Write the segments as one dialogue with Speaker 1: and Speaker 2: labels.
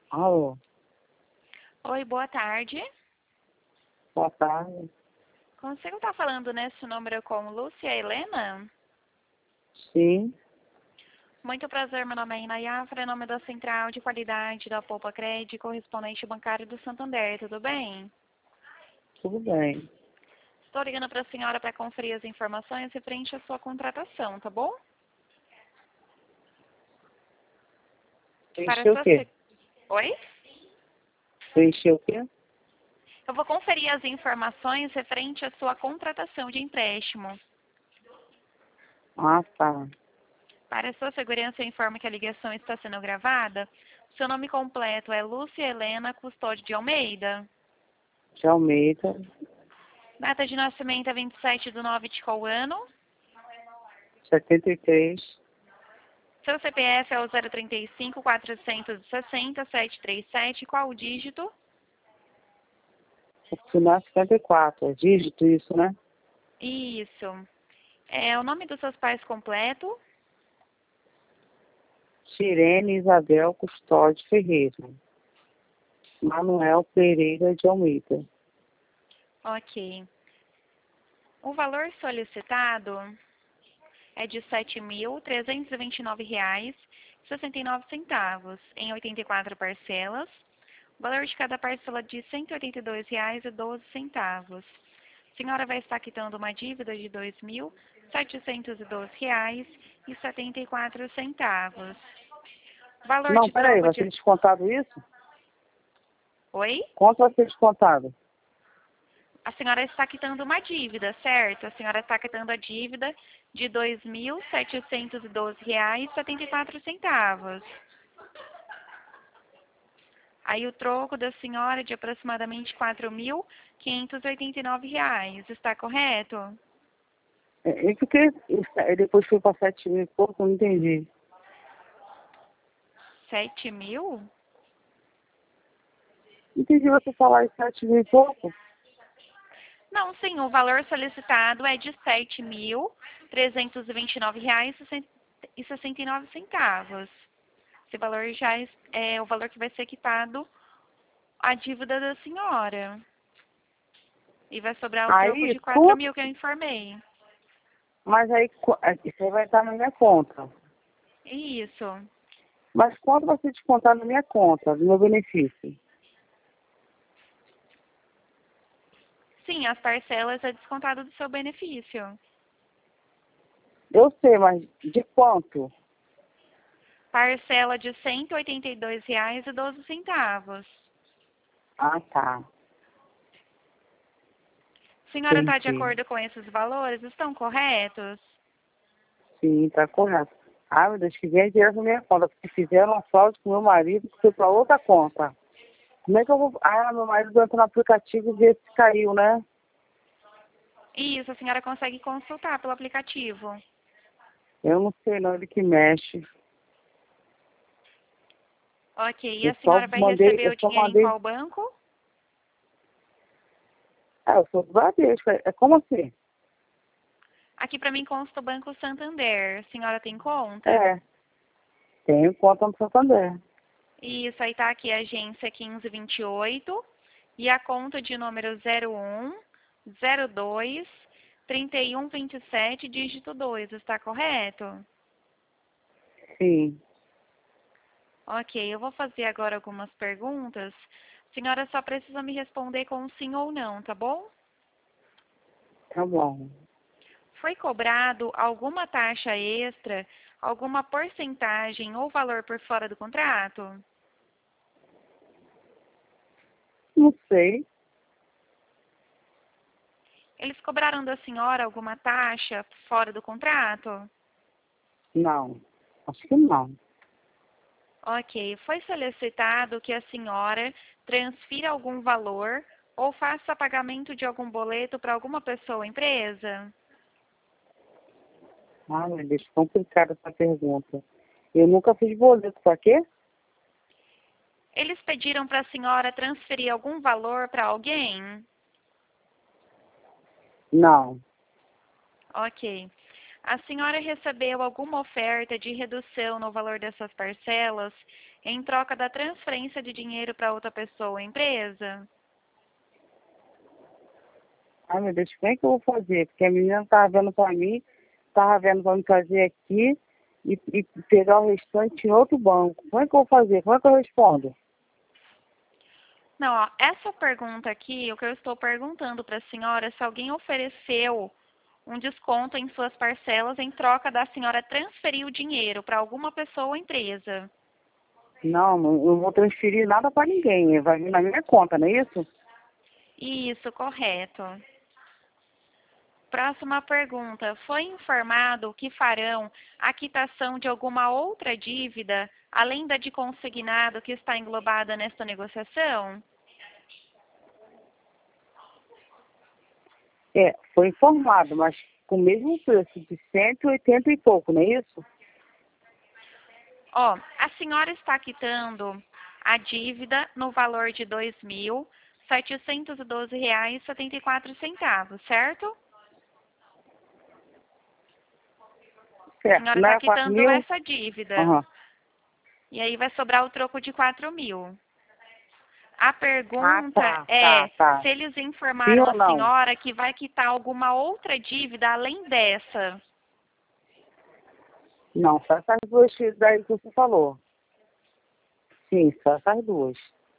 Speaker 1: Alô,
Speaker 2: Oi, boa tarde.
Speaker 1: boa tarde.
Speaker 2: Consigo estar falando nesse número com Lúcia Helena?
Speaker 1: Sim,
Speaker 2: Muito prazer, meu nome é Ina Iafra, em nome da Central de Qualidade da Poupa Crédito, correspondente bancário do Santander, tudo bem?
Speaker 1: tudo bem.
Speaker 2: Estou ligando para a senhora para conferir as informações referente à sua contratação, tá bom? Para
Speaker 1: Preencher o
Speaker 2: sua...
Speaker 1: quê?
Speaker 2: Oi?
Speaker 1: Preencher o quê?
Speaker 2: Eu vou conferir as informações referente à sua contratação de empréstimo.
Speaker 1: Ah, tá.
Speaker 2: Para sua segurança, eu informo que a ligação está sendo gravada. Seu nome completo é Lúcia Helena Custódio de Almeida.
Speaker 1: De Almeida,
Speaker 2: Data de nascimento é 27/9 de qual ano?
Speaker 1: 73.
Speaker 2: Seu CPF é o 035 460 737. Qual o dígito?
Speaker 1: O final 54. É dígito isso, né?
Speaker 2: Isso. É o nome dos seus pais completo?
Speaker 1: Sirene Isabel Custódio Ferreira. Manuel Pereira de Almeida.
Speaker 2: Ok. O valor solicitado é de R$ 7.329,69 em 84 parcelas. O valor de cada parcela de R$ 182,12. A senhora vai estar quitando uma dívida de R$ 2.712,74. Valor
Speaker 1: Não,
Speaker 2: de
Speaker 1: peraí,
Speaker 2: troco
Speaker 1: vai
Speaker 2: de...
Speaker 1: ser descontado isso?
Speaker 2: Oi?
Speaker 1: Quanto vai ser descontado?
Speaker 2: A senhora está quitando uma dívida, certo? A senhora está quitando a dívida de R$ 2.712,74. Aí o troco da senhora é de aproximadamente R$ 4.589. Está correto?
Speaker 1: E por que depois foi para 7 mil e pouco? Eu não entendi.
Speaker 2: 7.000?
Speaker 1: Entendi você falar em 7 mil e pouco.
Speaker 2: Não, sim, o valor solicitado é de R$ 7.329,69. Esse valor já é o valor que vai ser quitado a dívida da senhora. E vai sobrar o troco
Speaker 1: Aí,
Speaker 2: de 4.000 que eu informei.
Speaker 1: mas aí, isso aí vai estar na minha conta.
Speaker 2: Isso.
Speaker 1: Mas quanto vai ser descontado na minha conta, do meu benefício?
Speaker 2: Sim, as parcelas é descontado do seu benefício.
Speaker 1: Eu sei, mas de quanto?
Speaker 2: Parcela de R$ 182,12.
Speaker 1: Ah, tá.
Speaker 2: A senhora está de
Speaker 1: Entendi.
Speaker 2: acordo com esses valores? Estão corretos?
Speaker 1: Sim, tá correto. Ah, meu Deus, que vem dinheiro na minha conta, porque fizeram uma fraude com meu marido que foi para outra conta. Como é que eu vou... Ah, meu marido entra no aplicativo e vê se caiu, né?
Speaker 2: Isso, a senhora consegue consultar pelo aplicativo.
Speaker 1: Eu não sei não, ele que mexe.
Speaker 2: Ok, e a senhora vai receber
Speaker 1: Eu
Speaker 2: o
Speaker 1: só
Speaker 2: dinheiro em
Speaker 1: mandei...
Speaker 2: qual banco?
Speaker 1: Ah, eu sou do Bradesco. É como assim?
Speaker 2: Aqui para mim consta o Banco Santander. A senhora tem conta?
Speaker 1: É, tenho conta no Santander.
Speaker 2: Isso, aí tá aqui a agência 1528 e a conta de número 01 02 3127 dígito 2, está correto?
Speaker 1: Sim,
Speaker 2: Ok, eu vou fazer agora algumas perguntas. A senhora só precisa me responder com sim ou não, tá bom?
Speaker 1: tá bom.
Speaker 2: Foi cobrado alguma taxa extra, alguma porcentagem ou valor por fora do contrato?
Speaker 1: Não sei.
Speaker 2: Eles cobraram da senhora alguma taxa fora do contrato?
Speaker 1: Não, acho que não.
Speaker 2: Ok. Foi solicitado que a senhora transfira algum valor ou faça pagamento de algum boleto para alguma pessoa ou empresa?
Speaker 1: Ah, meu Deus, complicada essa pergunta. Eu nunca fiz boleto, pra quê?
Speaker 2: Eles pediram para a senhora transferir algum valor para alguém?
Speaker 1: Não.
Speaker 2: Ok. A senhora recebeu alguma oferta de redução no valor dessas parcelas em troca da transferência de dinheiro para outra pessoa ou empresa?
Speaker 1: Ai, meu Deus, como é que eu vou fazer? Porque a menina estava vendo para mim, estava vendo para me fazer aqui e pegar o restante em outro banco. Como é que eu vou fazer? Como é que eu respondo?
Speaker 2: Não, ó, essa pergunta aqui, o que eu estou perguntando para a senhora é se alguém ofereceu um desconto em suas parcelas em troca da senhora transferir o dinheiro para alguma pessoa ou empresa.
Speaker 1: Não, não vou transferir nada para ninguém. Vai vir na minha conta, não é isso?
Speaker 2: Isso, correto. Próxima pergunta. Foi informado que farão a quitação de alguma outra dívida, além da de consignado que está englobada nesta negociação?
Speaker 1: É, foi informado, mas com o mesmo preço de 180 e pouco, não é isso?
Speaker 2: Ó, a senhora está quitando a dívida no valor de R$ 2.712,74, certo? A
Speaker 1: Certo,
Speaker 2: senhora
Speaker 1: não
Speaker 2: está
Speaker 1: é 4
Speaker 2: quitando
Speaker 1: mil?
Speaker 2: essa dívida.
Speaker 1: Aham.
Speaker 2: E aí vai sobrar o troco de 4.000. A
Speaker 1: Ah,
Speaker 2: pergunta
Speaker 1: tá,
Speaker 2: é
Speaker 1: tá, tá.
Speaker 2: se eles
Speaker 1: Sim
Speaker 2: informaram
Speaker 1: ou
Speaker 2: a
Speaker 1: não?
Speaker 2: senhora que vai quitar alguma outra dívida além dessa.
Speaker 1: Não, só essas duas daí que você falou. Sim, só essas duas.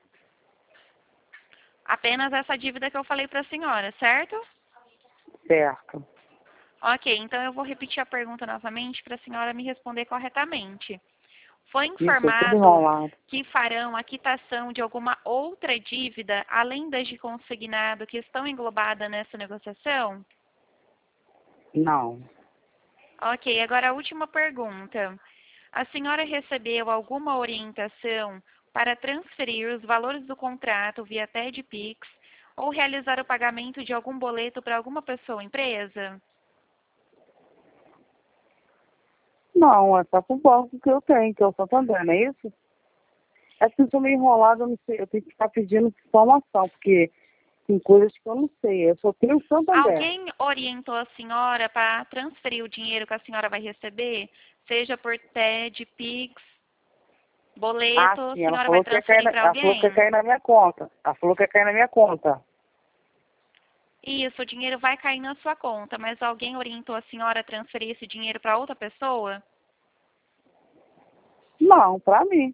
Speaker 2: Apenas essa dívida que eu falei para a senhora, certo?
Speaker 1: Certo.
Speaker 2: Ok, então eu vou repetir a pergunta novamente para a senhora me responder corretamente. Foi
Speaker 1: Isso, é tudo
Speaker 2: informado
Speaker 1: enrolado.
Speaker 2: que farão a quitação de alguma outra dívida, além das de consignado, que estão englobadas nessa negociação?
Speaker 1: Não.
Speaker 2: Ok, agora a última pergunta. A senhora recebeu alguma orientação para transferir os valores do contrato via TED-Pix ou realizar o pagamento de algum boleto para alguma pessoa ou empresa?
Speaker 1: Não, é só pro banco que eu tenho, que é o Santander, não é isso? É que eu sou meio enrolada, eu não sei, eu tenho que ficar pedindo informação, porque tem coisas que eu não sei. Eu só tenho o Santander.
Speaker 2: Alguém orientou a senhora para transferir o dinheiro que a senhora vai receber, seja por TED, Pix,
Speaker 1: Ah,
Speaker 2: boleto, a
Speaker 1: sim, ela
Speaker 2: senhora vai
Speaker 1: falou que ia cair
Speaker 2: transferir para
Speaker 1: ela falou que ia
Speaker 2: alguém?
Speaker 1: cair na minha conta. Ela falou que ia cair na minha conta.
Speaker 2: Isso, o dinheiro vai cair na sua conta, mas alguém orientou a senhora a transferir esse dinheiro para outra pessoa?
Speaker 1: Não, pra mim.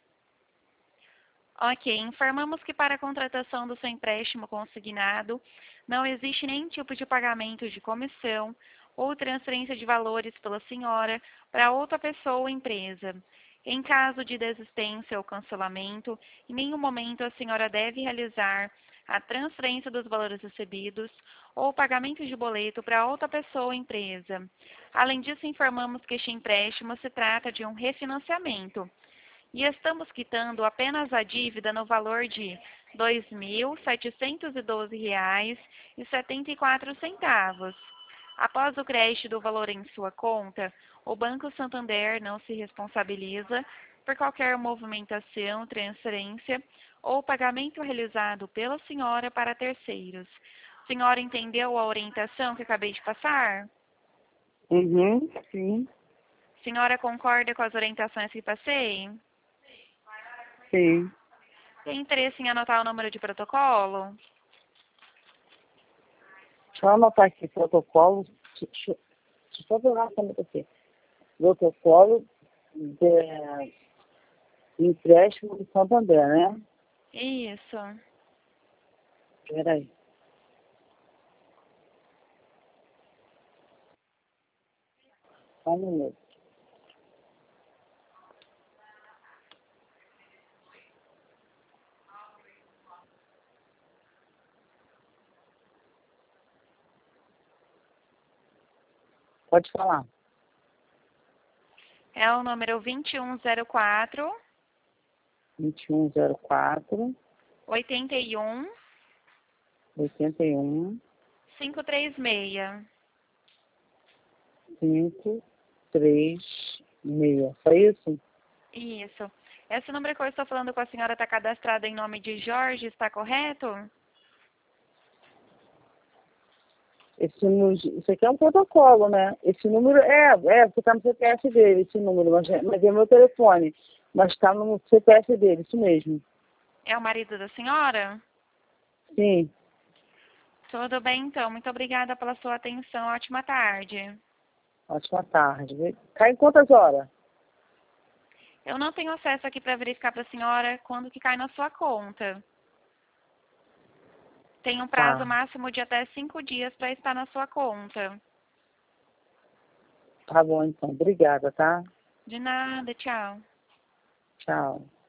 Speaker 2: Ok, informamos que para a contratação do seu empréstimo consignado, não existe nenhum tipo de pagamento de comissão ou transferência de valores pela senhora para outra pessoa ou empresa. Em caso de desistência ou cancelamento, em nenhum momento a senhora deve realizar a transferência dos valores recebidos ou pagamento de boleto para outra pessoa ou empresa. Além disso, informamos que este empréstimo se trata de um refinanciamento e estamos quitando apenas a dívida no valor de R$ 2.712,74. Após o crédito do valor em sua conta, o Banco Santander não se responsabiliza por qualquer movimentação, transferência ou pagamento realizado pela senhora para terceiros. Senhora entendeu a orientação que acabei de passar?
Speaker 1: Uhum, sim,
Speaker 2: Senhora concorda com as orientações que passei?
Speaker 1: sim.
Speaker 2: Tem interesse em anotar o número de protocolo?
Speaker 1: Deixa eu anotar aqui, protocolo. Deixa eu só pegar a caneta aqui. Protocolo de empréstimo do Santander, né?
Speaker 2: Isso.
Speaker 1: Peraí. Só um minuto. Pode falar.
Speaker 2: É o número 2104
Speaker 1: 2104
Speaker 2: 81
Speaker 1: 81
Speaker 2: 536.
Speaker 1: 536. Só isso?
Speaker 2: Isso. Esse número que eu estou falando com a senhora está cadastrado em nome de Jorge, está correto?
Speaker 1: Esse número, isso aqui é um protocolo, né? Esse número porque tá no CPF dele, esse número, mas é meu telefone. Mas tá no CPF dele, isso mesmo.
Speaker 2: É o marido da senhora?
Speaker 1: Sim,
Speaker 2: Tudo bem, então. Muito obrigada pela sua atenção. Ótima tarde.
Speaker 1: ótima tarde. Cai em quantas horas?
Speaker 2: Eu não tenho acesso aqui para verificar para a senhora quando que cai na sua conta. Tem um prazo
Speaker 1: Tá,
Speaker 2: máximo de até 5 dias para estar na sua conta.
Speaker 1: tá bom então. Obrigada, tá?
Speaker 2: De nada, tchau.
Speaker 1: Tchau.